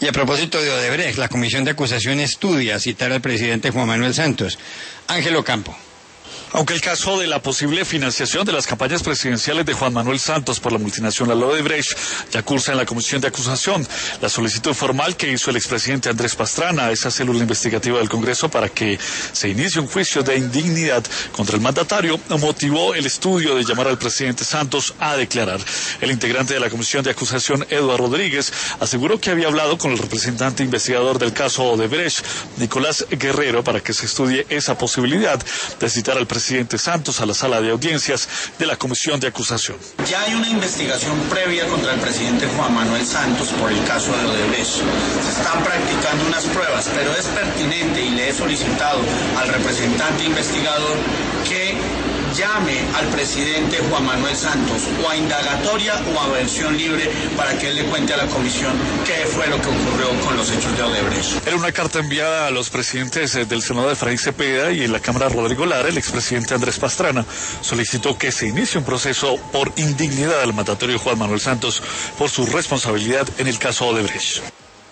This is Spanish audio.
Y a propósito de Odebrecht, la Comisión de Acusación estudia citar al presidente Juan Manuel Santos. Ángel Ocampo. Aunque el caso de la posible financiación de las campañas presidenciales de Juan Manuel Santos por la multinacional Odebrecht ya cursa en la comisión de acusación, la solicitud formal que hizo el expresidente Andrés Pastrana a esa célula investigativa del Congreso para que se inicie un juicio de indignidad contra el mandatario motivó el estudio de llamar al presidente Santos a declarar. El integrante de la comisión de acusación, Eduardo Rodríguez, aseguró que había hablado con el representante investigador del caso Odebrecht, Nicolás Guerrero, para que se estudie esa posibilidad de citar al presidente Santos a la sala de audiencias de la comisión de acusación. Ya hay una investigación previa contra el presidente Juan Manuel Santos por el caso de Odebrecht. Se están practicando unas pruebas, pero es pertinente y le he solicitado al representante investigador que llame al presidente Juan Manuel Santos o a indagatoria o a versión libre para que él le cuente a la comisión qué fue lo que ocurrió con los hechos de Odebrecht. Era una carta enviada a los presidentes del Senado de Efraín Cepeda y en la Cámara Rodrigo Lara. El expresidente Andrés Pastrana solicitó que se inicie un proceso por indignidad al mandatario Juan Manuel Santos por su responsabilidad en el caso Odebrecht.